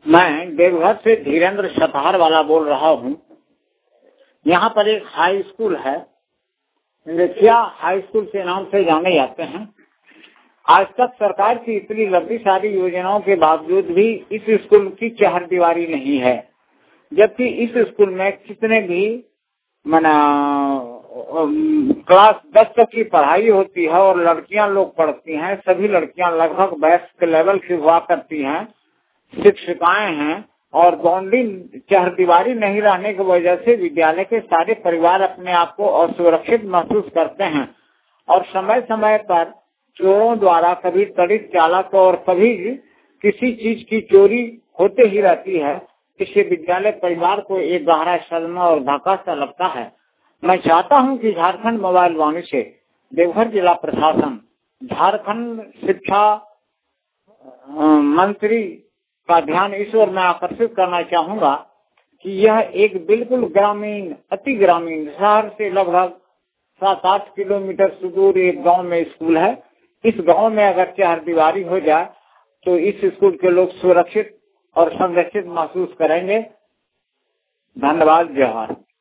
मैं देवघर से धीरेन्द्र शतहर वाला बोल रहा हूँ। यहाँ पर एक हाई स्कूल है, लेखिया हाई स्कूल के नाम से जाने जाते हैं। आज तक सरकार की इतनी लंबी सारी योजनाओं के बावजूद भी इस स्कूल की चहारदीवारी नहीं है, जबकि इस स्कूल में कितने भी क्लास 10 तक की पढ़ाई होती है और लड़कियां लोग पढ़ती हैं। सभी लड़कियां लगभग वयस्क लेवल की हुआ करती हैं, शिक्षिकाएं हैं, और बाउंड्री चहारदीवारी नहीं रहने की वजह से विद्यालय के सारे परिवार अपने आप को असुरक्षित महसूस करते हैं और समय समय पर चोरों द्वारा कभी तड़ित चालक और कभी किसी चीज की चोरी होते ही रहती है। इससे विद्यालय परिवार को एक गहरा सदमा और धक्का सा लगता है। मैं चाहता हूं कि झारखंड मोबाइल वाणी से देवघर जिला प्रशासन, झारखंड शिक्षा मंत्री का ध्यान इस ओर मैं आकर्षित करना चाहूंगा कि यह एक बिल्कुल ग्रामीण, अति ग्रामीण शहर से लगभग 7-8 किलोमीटर सुदूर एक गांव में स्कूल है। इस गांव में अगर चहारदीवारी हो जाए तो इस स्कूल के लोग सुरक्षित और संरक्षित महसूस करेंगे। धन्यवाद। जोहार।